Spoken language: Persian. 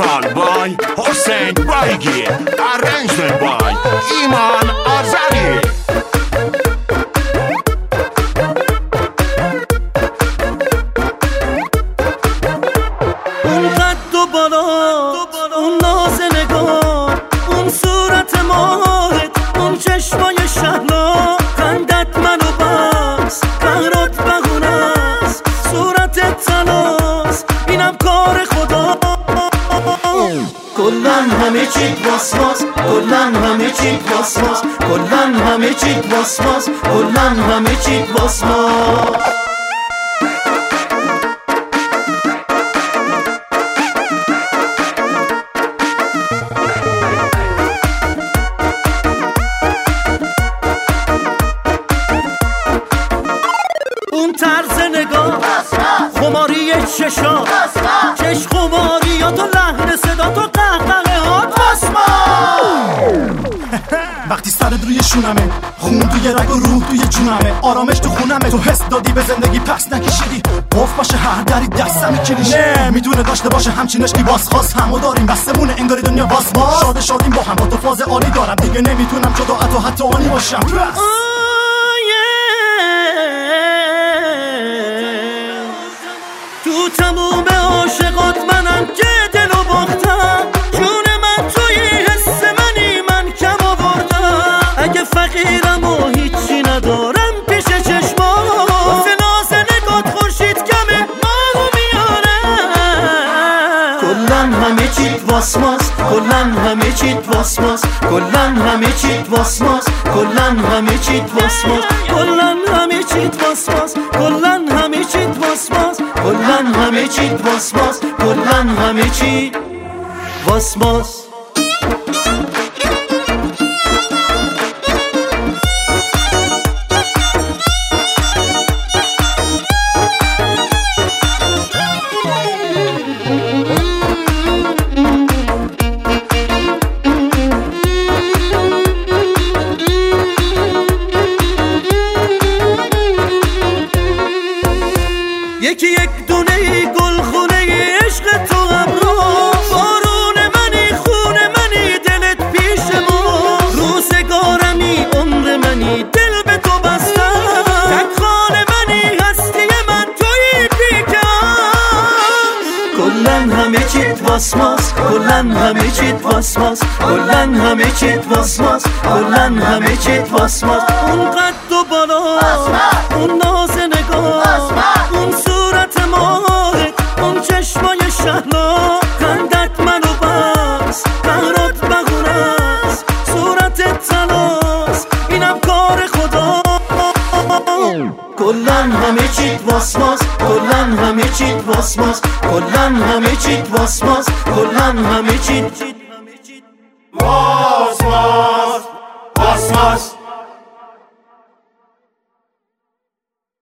Vocal by Hossein Baigi, arrangement by Iman Azari. اون قد و بالا، اون ناز نگاه، اون صورت ماهت، اون چشمای شهلا، خندت منو بس، قهرات بگونست، صورتت تناس، اینم کار خدا. کلن همه چیت واسواس، کلن همه چیت واسواس، کلن همه چیت واسواس، کلن همه چیت واسواس. اون طرز نگاه، خماری چشا، چش خماریات و لحن صدات و قهقه هات واسما. وقتی سرت روی شونمه، خون توی رگ و روح توی جونمه، آرامش تو خونمه، تو حس دادی به زندگی پس نکشیدی، قف باشه هر دری دستم کلیشه، میتونه داشته باشه همچین عشقی واسخواست، همو داریم بسمونه انگاری دنیا واس ما، شادیم با هم، با تو فاز عالی دارم، دیگه نمیتونم جدا تو حتی آنی باشم. تو تموم عاشقات منم که دلو باختم، جون من توی حس منی، من کم آوردم، اگه فقیرم و هیچی ندارم پیش چشمام، واسه ناز نگات خورشید کمه ماهو میاره. کلن همه چیت واسماس، کلن همه چیت واسماس، کلن همه چیت واسماس، کلن همه چیت واسماس، کلن همه چیت واسماس، کلن همه چیت واسماس، کلن همه چیت واسماس، کلن همه چیت واسماس. یکی یک دونه گل خونه عشق تو ابرو، بارون منی خون منی دلت پیش ما، روزگارمی عمر منی دل به تو بستم، تک خانه منی هستی من توی پیکم. کلن همه چیت واسماس، کلن همه چیت واسماس، کلن همه چیت واسماس، کلن همه چیت واسماس. اون قد و بالا، اون ناز نگاه، اون صورت ماهت، اون چشمای شهلا، خندت منو بس، قهرات بگونست، صورتت تناس، اینم کار خدا. کلن همه چیت واسماس، کلن همه چیت واسماس، کلن همه چیت واسماس، کلن همه چیت